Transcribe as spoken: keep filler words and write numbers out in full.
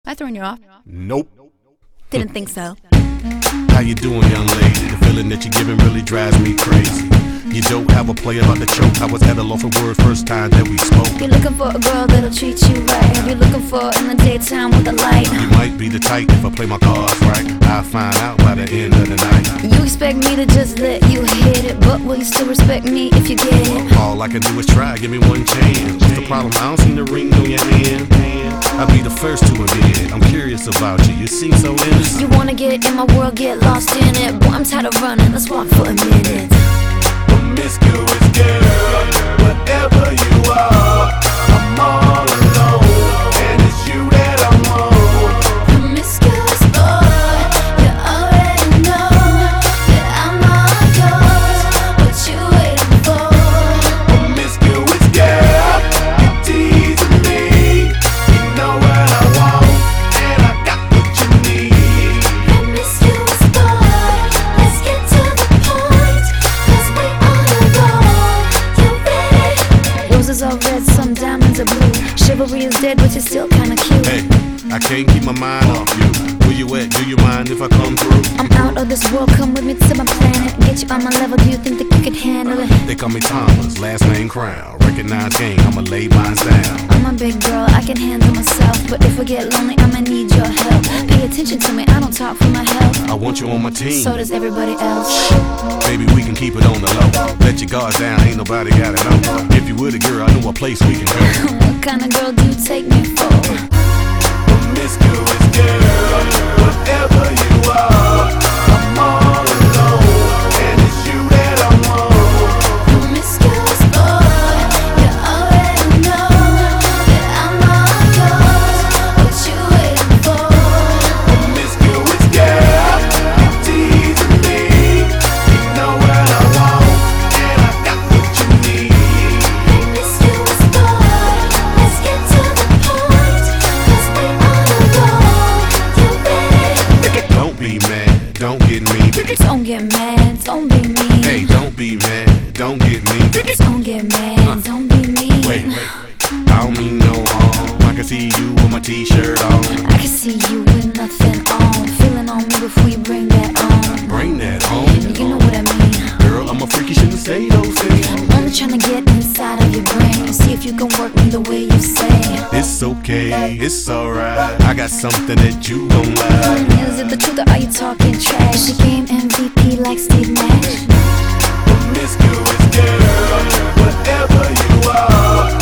I thrown you off? Nope. Didn't think so. How you doing, young lady? The feeling that you're giving really drives me crazy. You don't have a play about the choke. I was at a loss for words first time that we spoke. You're looking for a girl that'll treat you right. You're looking for in the daytime with a light. You might be the type if I play my cards right. I'll find out by the end of the night. You expect me to just let you hit it, but will you still respect me if you get it? All I can do is try, give me one chance. What's the problem? I don't see the ring on your hand. I'll be the first to admit I'm curious about you, you seem so innocent. You wanna get in my world, get lost in it. Boy, I'm tired of running, let's walk for a minute. Promiscuous girl, whatever you are, I'm all alone, and it's you that I want. Promiscuous boy, you already know that I'm all yours. What you waiting for? Promiscuous girl, you teasing me. You know what I want, and I got what you need. Promiscuous boy, let's get to the point, 'cause we on the road. You ready? Roses are red, some diamonds are blue. Chivalry is dead, but you're still kinda cute. Hey, I can't keep my mind off you. Where you at? Do you mind if I come through? I'm out of this world, come with me to my planet. Get you on my level, do you think that you can handle it? They call me Thomas, last name Crown. Recognize game, I'ma lay mine down. I'm a big girl, I can handle myself. But if I get lonely, I'ma need your help. Pay attention to me, I don't talk for my health. I want you on my team. So does everybody else. Baby, we can keep it on the low. Let your guard down, ain't nobody gotta know. If you were the girl, I know a place we can go. What kind of girl do you take me for? Promiscuous girl, whatever you are, I'm all alone, and it's you that I want. Promiscuous boy, you already know that I'm all yours. What you waiting for? Promiscuous girl, you teasing me. You know what I want, and I got what you need. Promiscuous boy, let's get to the point, 'cause we on the road. You ready? Don't be mad, don't get me. Don't get mad, don't be mean. Hey, don't be mad, don't get me. Don't get mad, don't be mean. Wait, wait, I don't mean no harm. I can see you with my t-shirt on. I can see you with nothing on. Feeling on me before you bring that on. Bring that on. You know what I mean. Girl, I'm a freak, you shouldn't say those things. Only trying to get inside of your brain and see if you can work me the way you say. It's okay, it's alright. I got something that you gon' like. Is it the truth or are you talking trash? Is your game M V P like Steve Nash? Promiscuous girl, whatever you are,